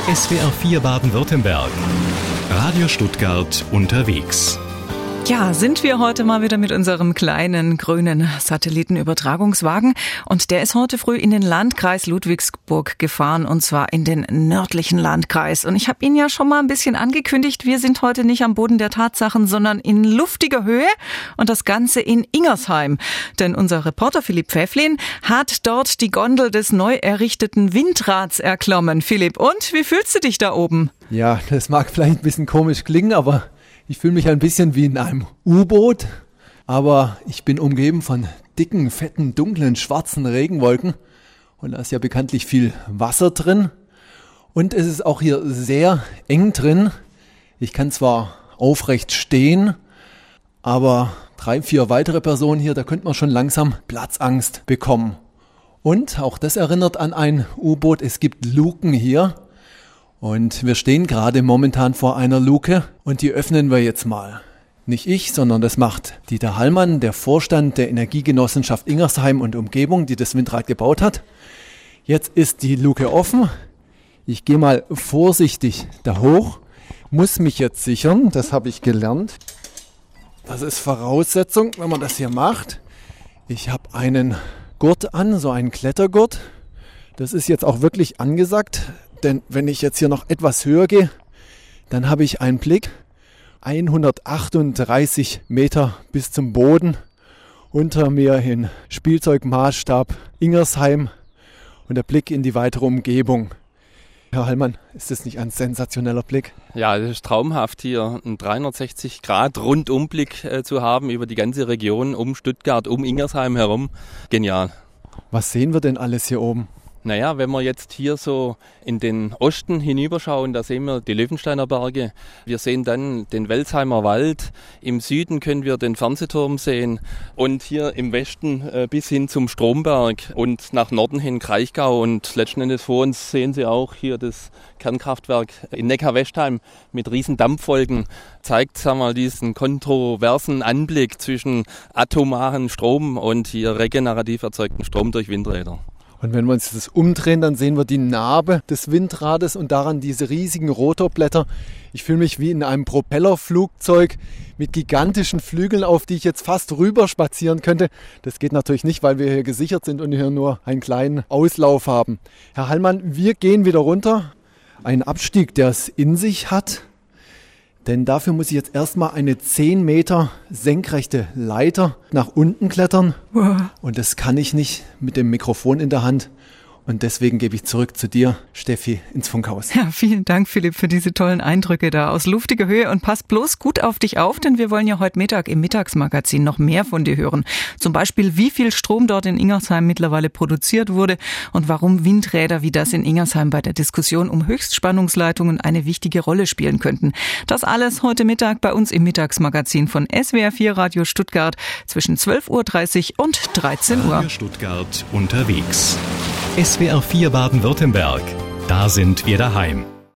SWR 4 Baden-Württemberg. Radio Stuttgart unterwegs. Ja, sind wir heute mal wieder mit unserem kleinen grünen Satellitenübertragungswagen und der ist heute früh in den Landkreis Ludwigsburg gefahren und zwar in den nördlichen Landkreis. Und ich habe Ihnen ja schon mal ein bisschen angekündigt, wir sind heute nicht am Boden der Tatsachen, sondern in luftiger Höhe und das Ganze in Ingersheim. Denn unser Reporter Philipp Pfäfflin hat dort die Gondel des neu errichteten Windrads erklommen. Philipp, und wie fühlst du dich da oben? Ja, das mag vielleicht ein bisschen komisch klingen, aber ich fühle mich ein bisschen wie in einem U-Boot, aber ich bin umgeben von dicken, fetten, dunklen, schwarzen Regenwolken und da ist ja bekanntlich viel Wasser drin und es ist auch hier sehr eng drin. Ich kann zwar aufrecht stehen, aber 3, 4 weitere Personen hier, da könnte man schon langsam Platzangst bekommen. Und auch das erinnert an ein U-Boot, es gibt Luken hier. Und wir stehen gerade momentan vor einer Luke und die öffnen wir jetzt mal. Nicht ich, sondern das macht Dieter Hallmann, der Vorstand der Energiegenossenschaft Ingersheim und Umgebung, die das Windrad gebaut hat. Jetzt ist die Luke offen. Ich gehe mal vorsichtig da hoch, muss mich jetzt sichern, das habe ich gelernt. Das ist Voraussetzung, wenn man das hier macht. Ich habe einen Gurt an, so einen Klettergurt. Das ist jetzt auch wirklich angesagt. Denn wenn ich jetzt hier noch etwas höher gehe, dann habe ich einen Blick 138 Meter bis zum Boden. Unter mir in Spielzeugmaßstab Ingersheim und der Blick in die weitere Umgebung. Herr Hallmann, ist das nicht ein sensationeller Blick? Ja, es ist traumhaft, hier einen 360-Grad-Rundumblick zu haben über die ganze Region um Stuttgart, um Ingersheim herum. Genial. Was sehen wir denn alles hier oben? Naja, wenn wir jetzt hier so in den Osten hinüberschauen, da sehen wir die Löwensteiner Berge. Wir sehen dann den Welsheimer Wald. Im Süden können wir den Fernsehturm sehen. Und hier im Westen bis hin zum Stromberg und nach Norden hin Kraichgau. Und letzten Endes vor uns sehen Sie auch hier das Kernkraftwerk in Neckar-Westheim mit riesen Dampfwolken. Zeigt, sagen wir mal, diesen kontroversen Anblick zwischen atomaren Strom und hier regenerativ erzeugten Strom durch Windräder. Und wenn wir uns das umdrehen, dann sehen wir die Narbe des Windrades und daran diese riesigen Rotorblätter. Ich fühle mich wie in einem Propellerflugzeug mit gigantischen Flügeln, auf die ich jetzt fast rüber spazieren könnte. Das geht natürlich nicht, weil wir hier gesichert sind und hier nur einen kleinen Auslauf haben. Herr Hallmann, wir gehen wieder runter. Ein Abstieg, der es in sich hat. Denn dafür muss ich jetzt erstmal eine 10 Meter senkrechte Leiter nach unten klettern. Und das kann ich nicht mit dem Mikrofon in der Hand. Und deswegen gebe ich zurück zu dir, Steffi, ins Funkhaus. Ja, vielen Dank, Philipp, für diese tollen Eindrücke da aus luftiger Höhe. Und pass bloß gut auf dich auf, denn wir wollen ja heute Mittag im Mittagsmagazin noch mehr von dir hören. Zum Beispiel, wie viel Strom dort in Ingersheim mittlerweile produziert wurde und warum Windräder wie das in Ingersheim bei der Diskussion um Höchstspannungsleitungen eine wichtige Rolle spielen könnten. Das alles heute Mittag bei uns im Mittagsmagazin von SWR 4 Radio Stuttgart zwischen 12.30 Uhr und 13 Uhr. Radio Stuttgart unterwegs. SWR 4 Baden-Württemberg. Da sind wir daheim.